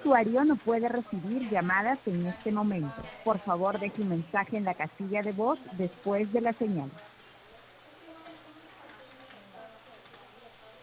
usuario no puede recibir llamadas en este momento. Por favor, deje un mensaje en la casilla de voz después de la señal.